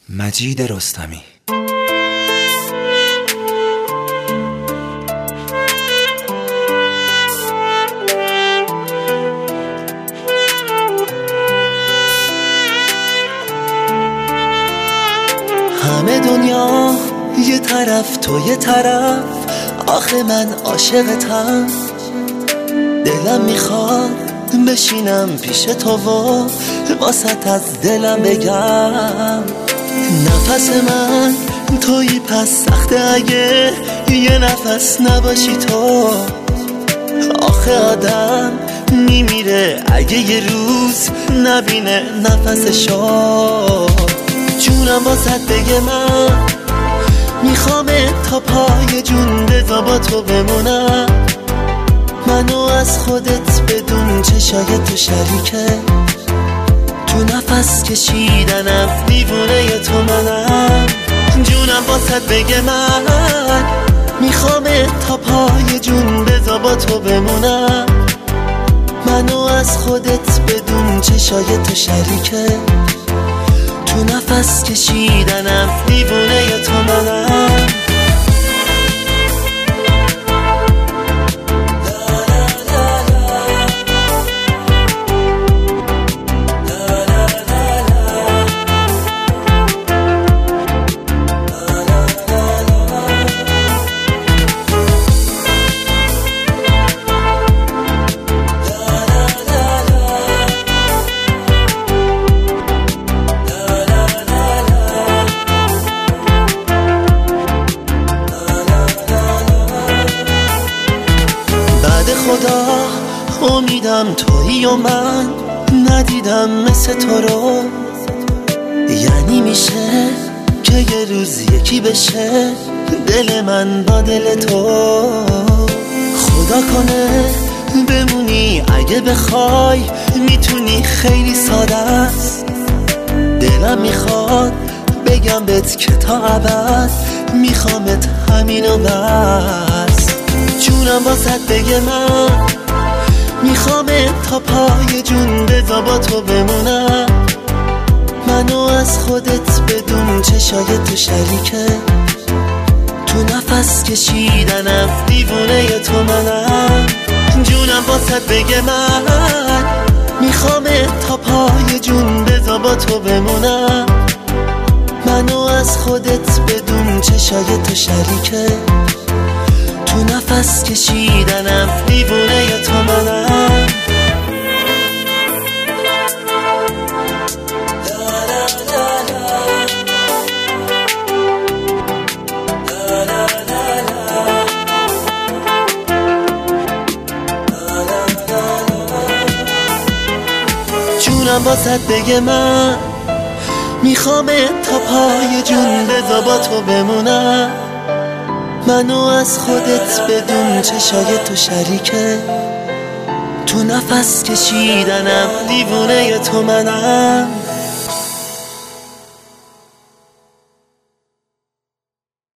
مجید رستمی. همه دنیا یه طرف تو یه طرف، آخه من عاشقتم. دلم میخواد بشینم پیش تو و واسط از دلم بگم نفس من تویی، پس سخته اگه یه نفس نباشی تو. آخه آدم میمیره اگه یه روز نبینه نفسشو. جونم واسط بگه من میخوام تا پای جون بذار با تو بمونم. منو از خودت بدون چشای تو شریکه، تو نفس کشیدنم دیوونه تو منم. جونم واسط بگه من میخوام تا پای جون بذار با تو بمونم. منو از خودت بدون چشای تو شریکه، تو نفس کشیدنم دیوونه تو منم. خدا امیدم تویی و من ندیدم مثل تو رو. یعنی میشه که یه روز یکی بشه دل من با دل تو. خدا کنه بمونی اگه بخوای، میتونی، خیلی ساده است. دلم میخواد بگم بهت که تا ابد میخوامت همینو بس. جونم واسط بگه من میخوام تا پای جون بذار با تو بمونم. منو از خودت بدون چشای تو شریکه، تو نفس کشیدنم دیوونه تو منم. جونم واسط بگه من میخوام تا پای جون بذار با تو بمونم. منو از خودت بدون چشای تو شریکه، تو نفس کشیدنم دیوونه تو منم. جونم واسط بگه من میخوام تا پای جون بذار با تو بمونم. منو از خودت بدون چشای تو شریکه، تو نفس کشیدنم دیوونه تو منم.